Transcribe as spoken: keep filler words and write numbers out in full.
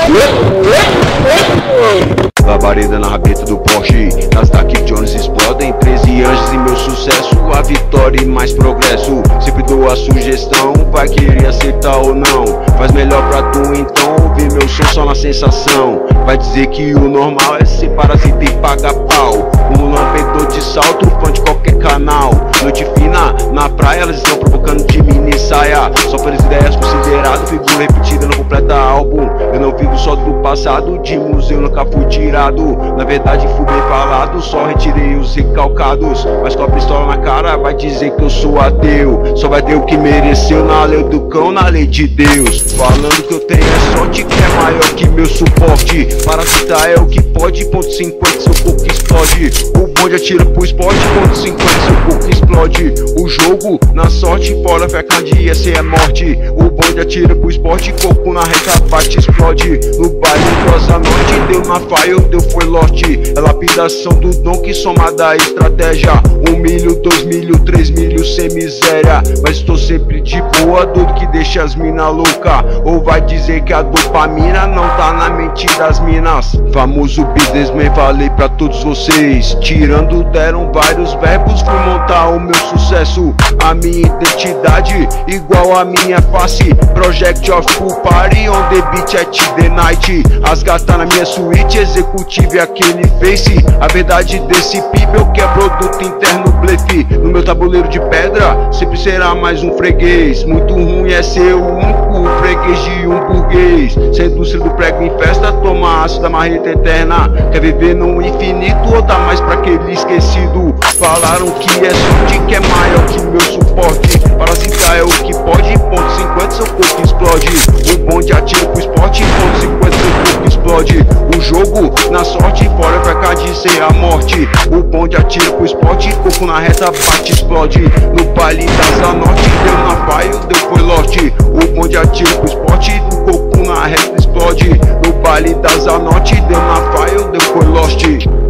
Labareda na rabeta do Porsche, nas Dark Jones explodem, treze anjos e meu sucesso, a vitória e mais progresso. Sempre dou a sugestão, vai querer acertar ou não, faz melhor pra tu então, ouvir meu som só na sensação. Vai dizer que o normal é ser parasita e pagar pau, um lambedor de salto, fã de qualquer canal. Noite fina, na praia elas estão provocando de mini saia, só pelas ideias considerado, figura repetida no completa álbum. Eu não vivo só do passado, de museu nunca fui tirado, na verdade fui bem falado, só retirei os recalcados. Mas com a pistola na cara vai dizer que eu sou ateu, só vai ter o que mereceu na lei do cão, na lei de Deus. Falando que eu tenho é sorte, que é maior que meu suporte, parasitar é o que pode, ponto cinquenta seu corpo explode. O bonde atira pro esporte, ponto cinquenta seu corpo explode. O jogo na sorte, fora fé candia, essa é morte. O bonde atira pro esporte, corpo na reta bate, explode. No baile Rosa Norte, deu na faia, deu foi lote. É lapidação do dom que somada a estratégia. Um milho, dois milho, três milho sem miséria, mas estou sempre de boa, doido que deixa as mina louca. Ou vai dizer que a dopamina não tá na mente das minas. Famoso businessman, falei pra todos vocês, tirando deram vários verbos, fui montar o meu sucesso. A minha identidade igual a minha face, Project of Full Party on the beach at the night. As gatas na minha suíte, executive aquele face. A verdade desse people que é produto interno blefe. No meu tabuleiro de pedra sempre será mais um freguês. Muito ruim é ser o único freguês de um burguês. Se a indústria do prego em festa, toma aço da marreta eterna. Quer viver no infinito ou dá mais pra aquele esquecido? Falaram que é sorte, que é maior que meu suporte, parasitar é o que pode, ponto cinquenta seu corpo explode. O bonde atira pro esporte, ponto cinquenta seu corpo explode. O jogo na sorte, fora vai cair ser a morte. O bonde atira pro esporte, corpo na reta bate, explode. No baile da Zanorte, deu na faia, deu foi lote. O bonde atira pro esporte, o corpo na reta explode. No baile da Zanorte, deu na faia, deu foi lost.